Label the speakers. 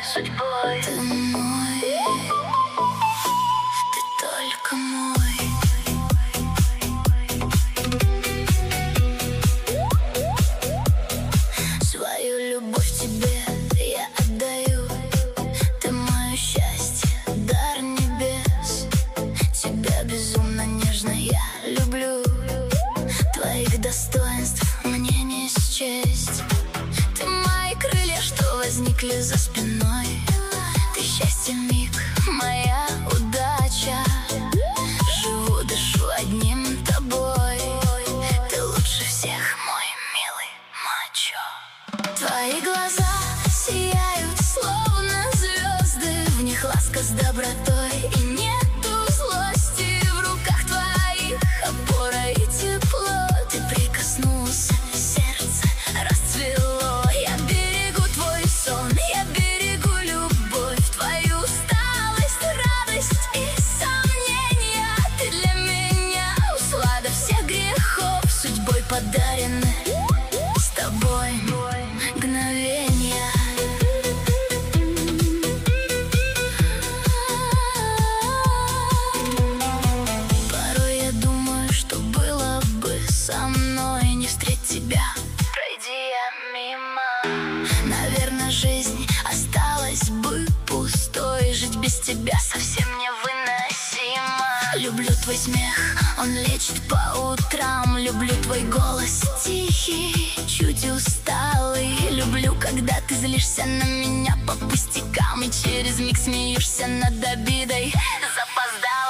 Speaker 1: судьбой. Ты мой, ты только мой. Свою любовь тебе я отдаю. Ты мое счастье, дар небес. Тебя безумно нежно я люблю. Твоих достоинств мне не счесть. Ты мои крылья, что возникли за спиной. Ты счастье миг, моя удача. Живу, дышу одним тобой. Ты лучше всех, мой милый мачо. Твои глаза сияют, словно звезды. В них ласка с добротой и нету злости. В руках твоих опора и тепло. Ты прикоснулся, сердце расцвело. Я берегу твой сон, я берегу любовь. Твою усталость, радость и сомнения. Ты для меня услада всех грехов. Судьбой подарены с тобой мгновения. Порой я думаю, что было бы со мной не встретить тебя, пройди я мимо. Наверное, жизнь осталась бы пустой. Жить без тебя совсем невыносимо. Люблю твой смех, он лечит по утрам. Люблю твой голос тихий, чуть усталый. Люблю, когда ты злишься на меня по пустякам и через миг смеешься над обидой запоздалой.